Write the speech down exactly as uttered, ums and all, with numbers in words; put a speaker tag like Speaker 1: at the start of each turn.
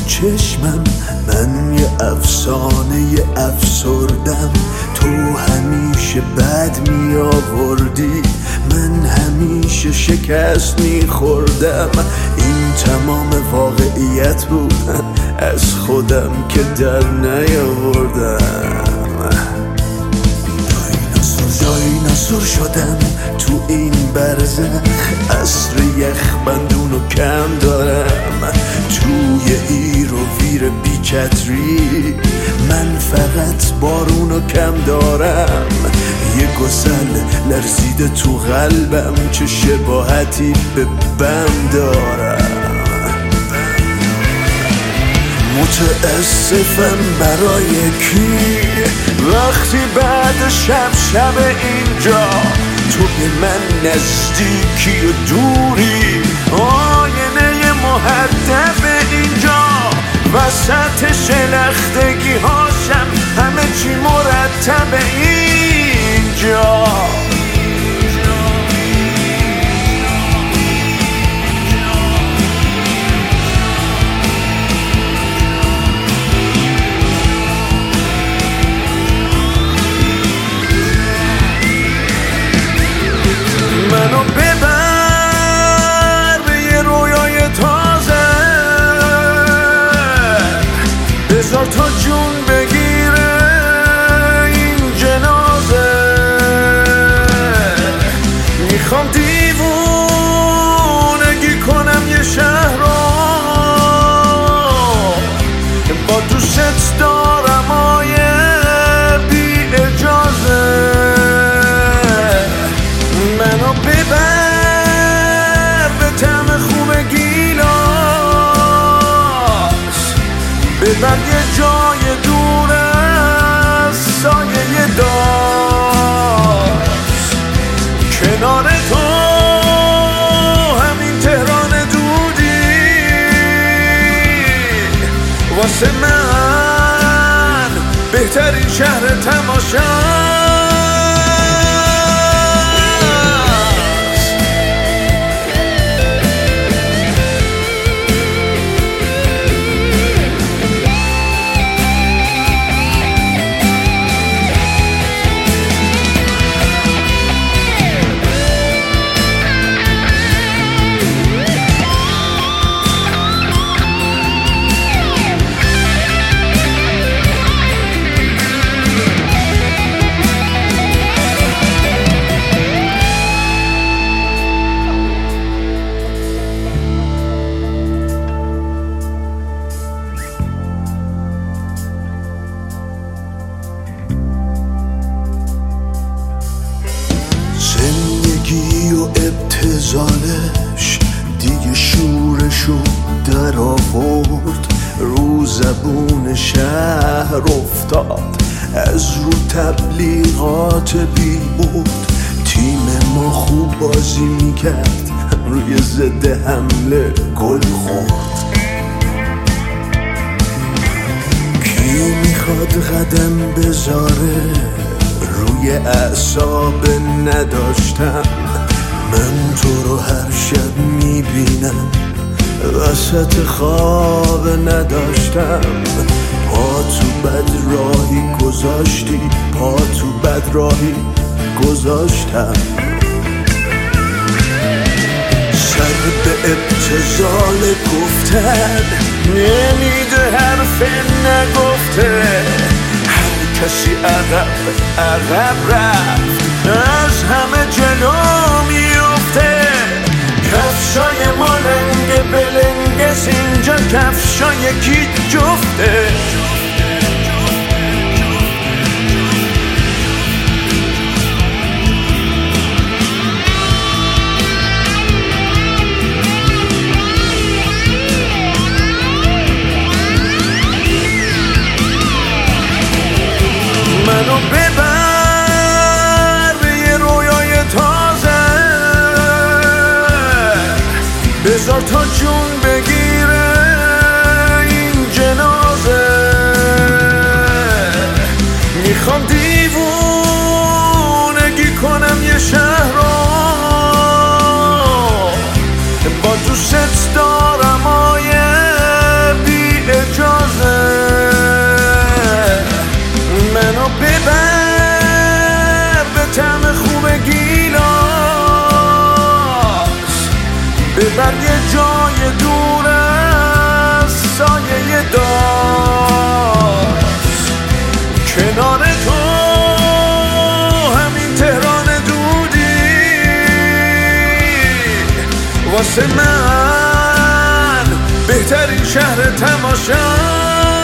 Speaker 1: چشمم من یه افسانه یه افسردم. تو همیشه بد می آوردی، من همیشه شکست می خوردم. این تمام واقعیت بود، از خودم که در نیاوردم. دایناسور شدم تو این برزخ، عصر یخ بندونو کم دارم. توی هیر و ویر بیچتری من فقط بارونو کم دارم. یه گسل لرزیده تو قلبم، چه شباهتی به بم دارم. متاسفم برای کی وقتی بعد شب شب اینجا تو به من نزدیکی و دوری. آینه مهدف اینجا وسط شلختگی هاشم، همه چی مرتب اینجا. منو ببر به یه رویای تازه، بذار تا جون بگیره این جنازه. میخوام دیوونگی کنم یه شهر رو، با دوست دارم آیه بی اجازه. منو ببر به طعم خوب گیلاس، ببر یه جای دور از سایه داست. کنار تو همین تهران دودی واسه من بهترین شهر تماشا. زندگی و ابتذالش دیگه شورشو در آورد، رو زبون شهر افتاد، از رو تبلیغات بی بود. تیم ما خوب بازی میکرد، روی ضد حمله گل خورد. کی میخواد قدم بذاره روی اعصاب نداشتم. من تو رو هر شب میبینم، وسط خواب نداشتم. پا تو بد راهی گذاشتی، پا تو بد راهی گذاشتم. سر به ابتذال گفتن نمیده، حرف نگفته. کسی عقب عقب رفت، از همه جلو میفته. کفشای ما لنگ بلنگس، اینجا کفشای کی جفته. منو ببر به یه رویای تازه، بذار تا جون بگیره این جنازه. میخوام دیوونگی کنم یه شهر رو، با دوست دارم آیه بی منو ببر به طعم خوب گیلاس، ببر یه جای دور از سایه داز، کنار تو همین تهران دودی واسه من بهترین شهر تماشا.